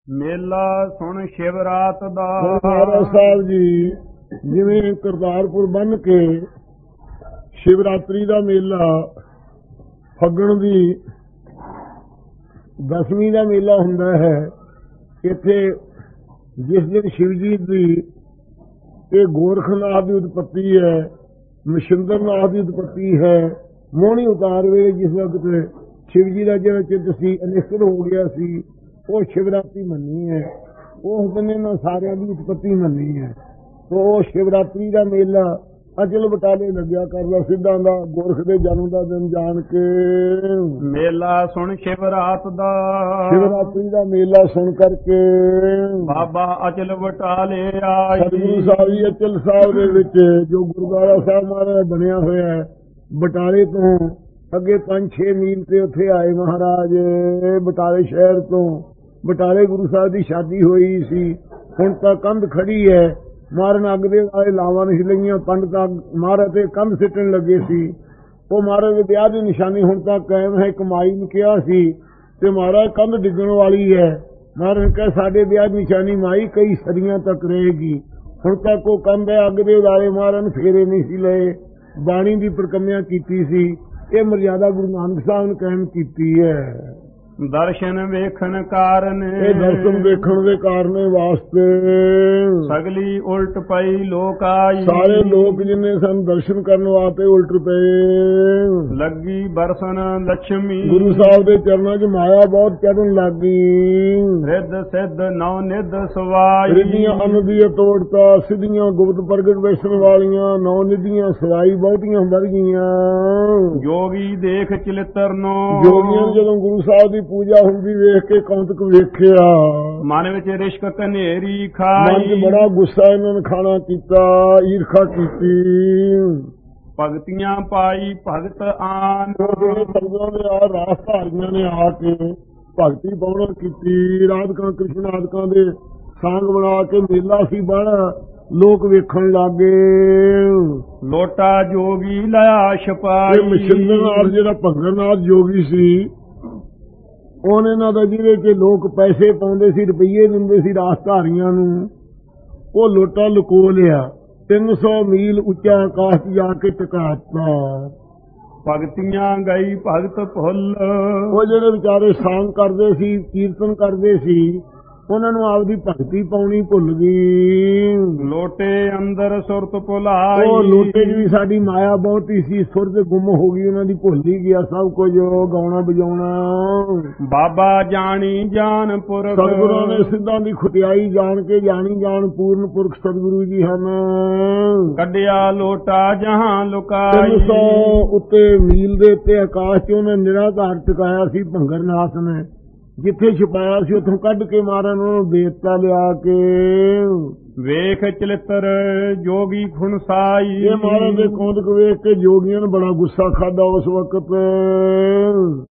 ਮੇਲਾ ਸੁਣ ਸ਼ਿਵਰਾਤ ਦਾ। ਮਹਾਰਾਜ ਸਾਹਿਬ ਜੀ ਜਿਵੇਂ ਕਰਤਾਰਪੁਰ ਬੰਨ ਕੇ ਸ਼ਿਵਰਾਤਰੀ ਦਾ ਮੇਲਾ, ਫੱਗਣ ਦੀ ਦਸਵੀਂ ਦਾ ਮੇਲਾ ਹੁੰਦਾ ਹੈ। ਇੱਥੇ ਜਿਸ ਦਿਨ ਸ਼ਿਵ ਜੀ ਦੀ ਇਹ ਗੋਰਖਨਾਥ ਦੀ ਉਤਪਤੀ ਹੈ, ਮਸ਼ਿੰਦਰਨਾਥ ਦੀ ਉਤਪਤੀ ਹੈ। ਮੋਹਣੀ ਉਤਾਰ ਵੇਲੇ ਜਿਸ ਵਕਤ ਸ਼ਿਵ ਜੀ ਦਾ ਜਿਹੜਾ ਚਿੱਤ ਸੀ ਅਨਿਸ਼ਟ ਹੋ ਗਿਆ ਸੀ, ਉਹ ਸ਼ਿਵਰਾਤਰੀ ਮੰਨੀ ਹੈ। ਉਸ ਦਿਨ ਇਹਨਾਂ ਸਾਰਿਆਂ ਦੀ ਉਤਪਤੀ ਮੰਨੀ ਹੈ। ਉਹ ਸ਼ਿਵਰਾਤਰੀ ਦਾ ਮੇਲਾ ਅਚਲ ਬਟਾਲੇ ਲੱਗਿਆ ਕਰਦਾ ਸਿੱਧਾਂ ਦਾ, ਗੋਰਖ ਦੇ ਜਨਮ ਦਾ ਦਿਨ ਜਾਣ ਕੇ। ਮੇਲਾ ਸੁਣ ਸ਼ਿਵਰਾਤ ਦਾ, ਸ਼ਿਵਰਾਤਰੀ ਦਾ ਮੇਲਾ ਸੁਣ ਕਰਕੇ ਬਾਬਾ ਅਚਲ ਬਟਾਲੇ ਆਈ। ਸਤਿਗੁਰੂ ਸਾਹਿਬ ਜੀ ਅਚਲ ਸਾਹਿਬ ਦੇ ਵਿੱਚ ਜੋ ਗੁਰਦੁਆਰਾ ਸਾਹਿਬ ਮਹਾਰਾਜ ਬਣਿਆ ਹੋਇਆ ਹੈ, ਬਟਾਲੇ ਤੋਂ ਅੱਗੇ 5-6 ਮੀਲ ਤੇ ਉੱਥੇ ਆਏ ਮਹਾਰਾਜ। ਬਟਾਲੇ ਸ਼ਹਿਰ ਤੋਂ ਬਟਾਲੇ ਗੁਰੂ ਸਾਹਿਬ ਦੀ ਸ਼ਾਦੀ ਹੋਈ ਸੀ। ਹੁਣ ਤਾਂ ਕੰਧ ਖੜੀ ਹੈ। ਮਹਾਰਾਜ ਅੱਗ ਦੇ ਆਏ ਲਾਵਾਂ ਨਹੀਂ ਲਈਆਂ, ਪੰਡਤਾਂ ਮਹਾਰਾਜ ਤੇ ਕੰਧ ਸਿੱਟਣ ਲੱਗੇ ਸੀ। ਉਹ ਮਹਾਰਾਜ ਦੇ ਵਿਆਹ ਦੀ ਨਿਸ਼ਾਨੀ ਹੁਣ ਤੱਕ ਕਾਇਮ ਹੈ। ਕਮਾਈ ਨੂੰ ਕਿਹਾ ਸੀ ਤੇ ਮਹਾਰਾਜ ਕੰਧ ਡਿੱਗਣ ਵਾਲੀ ਹੈ। ਮਹਾਰਾਜ ਨੇ ਕਿਹਾ ਸਾਡੇ ਵਿਆਹ ਦੀ ਨਿਸ਼ਾਨੀ ਮਾਈ ਕਈ ਸਦੀਆਂ ਤੱਕ ਰਹੇਗੀ। ਹੁਣ ਤੱਕ ਉਹ ਕੰਧ ਹੈ। ਅੱਗ ਦੇ ਉਦਾਰੇ ਮਹਾਰਾਜ ਨੇ ਫੇਰੇ ਨਹੀਂ ਸੀ ਲਏ, ਬਾਣੀ ਦੀ ਪ੍ਰਕੰਮਿਆ ਕੀਤੀ ਸੀ। ਇਹ ਮਰਿਆਦਾ ਗੁਰੂ ਨਾਨਕ ਸਾਹਿਬ ਨੇ ਕਾਇਮ ਕੀਤੀ ਹੈ। ਦਰਸ਼ਨ ਵੇਖਣ ਕਾਰਨ, ਇਹ ਦਰਸ਼ਨ ਵੇਖਣ ਦੇ ਕਾਰਨ ਵਾਸਤੇ ਸਗਲੀ ਉਲਟ ਪਈ ਲੋਕ ਆਈ। ਸਾਰੇ ਲੋਕ ਜਿੰਨੇ ਸਨ ਦਰਸ਼ਨ ਕਰਨ ਵਾਸਤੇ ਉਲਟ ਪਏ। ਲੱਗੀ ਬਰਸਨ ਲక్ష్ਮੀ, ਗੁਰੂ ਸਾਹਿਬ ਦੇ ਚਰਨਾਂ 'ਚ ਮਾਇਆ ਬਹੁਤ ਚੜਨ ਲੱਗੀ। ਰਿੱਧ ਸਿੱਧ ਨੌ ਨਿੱਧ ਸਵਾਈ, ਰਿੱਧੀਆਂ ਅੰਨ ਦੀ ਤੋੜਤਾ, ਸਿੱਧੀਆਂ ਗੁਪਤ ਪ੍ਰਗਟ ਵੇਸਣ ਵਾਲੀਆਂ ਨੌ ਨਿੱਧੀਆਂ ਸਵਾਈ ਬਹੁਤੀਆਂ ਵੱਧ ਗਈਆਂ। ਜੋਗੀ ਦੇਖ ਚਲਿੱਤਰ ਨੂੰ, ਜੋਗੀਆਂ ਜਦੋਂ ਗੁਰੂ ਸਾਹਿਬ ਦੀ ਪੂਜਾ ਹੁੰਦੀ ਵੇਖ ਕੇ ਕੌਤਕ ਵੇਖਿਆ। ਮਨ ਵਿੱਚ ਰਿਸ਼ਕ ਕਨੇਰੀ ਖਾਈ, ਮਨ 'ਚ ਬੜਾ ਗੁੱਸਾ ਇਹਨਾਂ ਨੇ ਖਾਣਾ ਕੀਤਾ, ਈਰਖਾ ਕੀਤੀ। ਭਗਤੀਆਂ ਪਾਈ ਭਗਤ ਆਨ, ਸੰਗਤਾਂ ਦੇ ਆ ਰਾਸ ਧਾਰੀਆਂ ਨੇ ਆ ਕੇ ਭਗਤੀ ਪਾਉਣ ਕੀਤੀ। ਰਾਧਕਾਂ ਕ੍ਰਿਸ਼ਨ ਆਦਿਕਾਂ ਦੇ ਸਾਂਗ ਬਣਾ ਕੇ ਮੇਲਾ ਸੀ ਬੜਾ, ਲੋਕ ਵੇਖਣ ਲੱਗੇ। ਲੋਟਾ ਜੋਗੀ ਲਿਆ ਛਪਾਈ, ਮਸ਼ਿੰਦਰਨਾਥ ਜਿਹੜਾ ਭੰਗਰਨਾਥ ਜੋਗੀ ਸੀ, ਉਹਨੇ ਇਹਨਾਂ ਦਾ ਜਿਹਦੇ ਚ ਲੋਕ ਪੈਸੇ ਪਾਉਂਦੇ ਸੀ, ਰੁਪਈਏ ਦਿੰਦੇ ਸੀ ਰਾਸ ਧਾਰੀਆਂ ਨੂੰ, ਉਹ ਲੋਟਾ ਲੁਕੋ ਲਿਆ। 300 ਮੀਲ ਉੱਚਾ ਆਕਾਸ਼ 'ਚ ਜਾ ਕੇ ਟਿਕਾਤਾ। ਭਗਤੀਆਂ ਗਈ ਭਗਤ ਭੁੱਲ, ਉਹ ਜਿਹੜੇ ਵਿਚਾਰੇ ਸਾਂਗ ਕਰਦੇ ਸੀ, ਕੀਰਤਨ ਕਰਦੇ ਸੀ, ਉਹਨਾਂ ਨੂੰ ਆਪਦੀ ਭਗਤੀ ਪਾਉਣੀ ਭੁੱਲ ਗਈ। ਲੋਟੇ ਅੰਦਰ ਸੁਰਤ ਭੁਲਾਈ, ਉਹ ਲੋਟੇ 'ਚ ਵੀ ਸਾਡੀ ਮਾਇਆ ਬਹੁਤੀ ਸੀ, ਸੁਰਤ ਗੁੰਮ ਹੋ ਗਈ, ਉਹਨਾਂ ਦੀ ਭੁੱਲ ਹੀ ਗਿਆ ਸਭ ਕੁਝ ਗਾਉਣਾ ਵਜਾਉਣਾ। ਬਾਬਾ ਜਾਣੀ ਜਾਨ ਪੁਰਖ, ਸਤਿਗੁਰਾਂ ਨੇ ਸਿੱਧਾਂ ਦੀ ਖੁਟਿਆਈ ਜਾਣ ਕੇ ਜਾਣੀ ਜਾਣ ਪੂਰਨ ਪੁਰਖ ਸਤਿਗੁਰੂ ਜੀ ਹਨ। ਕੱਢਿਆ ਲੋਟਾ ਜਹਾਂ ਲੁਕਾਈ, 300 ਉੱਤੇ ਮੀਲ ਦੇ ਉੱਤੇ ਆਕਾਸ਼ 'ਚ ਉਹਨੇ ਨਿਰਾਧਾਰ ਟਿਕਾਇਆ ਸੀ ਭੰਗਰਨਾਥ ਨੇ। ਜਿੱਥੇ ਛੁਪਾਇਆ ਸੀ ਉੱਥੋਂ ਕੱਢ ਕੇ ਮਾਰਨ ਉਹਨੂੰ ਦੇ ਦਿੱਤਾ ਲਿਆ ਕੇ। ਵੇਖ ਚਲਿੱਤਰ ਜੋਗੀ ਖੁਨਸਾਈ, ਇਹ ਮਹਾਰਾਜ ਦੇ ਕੌਤਕ ਵੇਖ ਕੇ ਜੋਗੀਆਂ ਨੇ ਬੜਾ ਗੁੱਸਾ ਖਾਦਾ ਉਸ ਵਕਤ।